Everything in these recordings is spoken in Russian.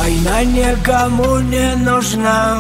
Война никому не нужна,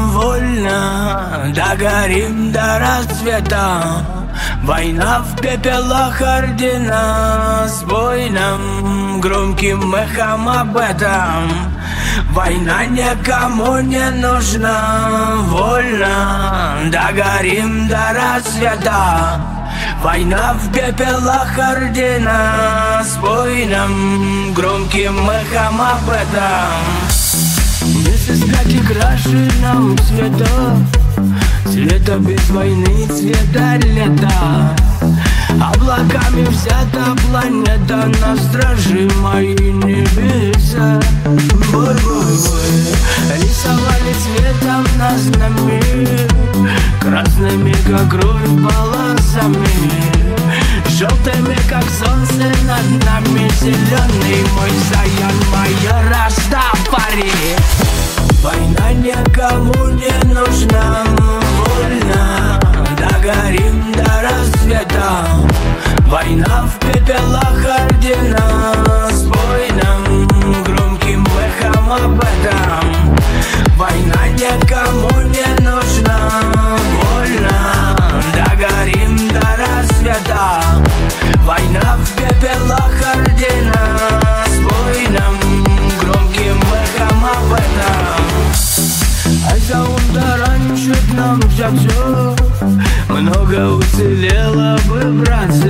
вольно догорим до рассвета. Война в пепелах ордена, с воином громким эхом об этом. Война никому не нужна, вольно догорим до рассвета. Война в пепелах ордена, с воином громким эхом об этом. Без искать краше нам цветов, цвета без войны, цвета лета. Облаками взята планета, на страже мои небеса. Бой-бой-бой, рисовали цветом на знамя, красными, как кровь, полосами, желтыми, как солнце над нами. Зеленый мой Заян, моя Растафари. Война никому не нужна, вольно догорим до рассвета. Война в пепелах ордена, с воином громким эхом об этом. Война никому не нужна, вольно догорим до рассвета. Война в пепелах ордена, с воином громким эхом об этом. А за раньше нам взять все, много уцелело бы, братцы.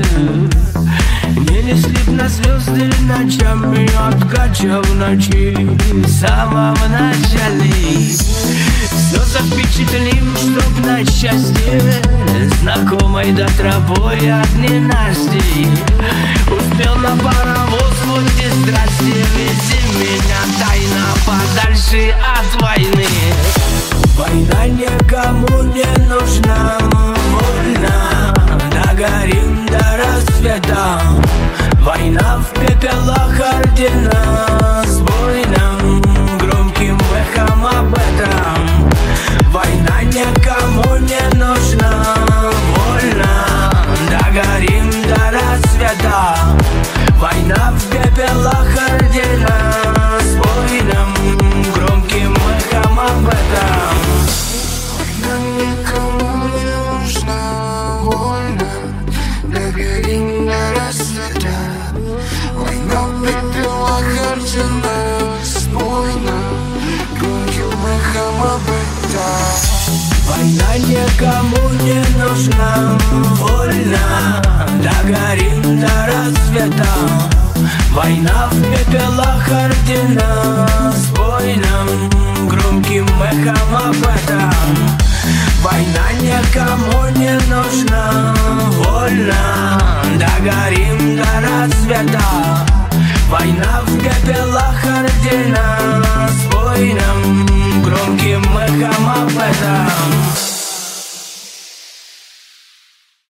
Не несли б на звезды ночами, откачав в ночи в самом начале. Все запечатлим, чтоб на счастье знакомой до тропой от ненастья. Успел на паровоз, вот и здрасте, вези меня тайно подальше от войны. Война никому не нужна, вольно догорим до рассвета. Война в пепелах ордена, с воином громким эхом об этом. Война никому не нужна, вольно догорим до рассвета. Война в пепелах ордена, с воином громким эхом об этом. Война никому не нужна, вольно догорим до рассвета. Война в пепелах ордена, с воином громким эхом об этом. Война никому не нужна, вольно догорим до рассвета. Война в пепелах ордена, с воином громким эхом об этом. Война никому не нужна, вольно догорим до рассвета. Война в пепелах ордена, с воином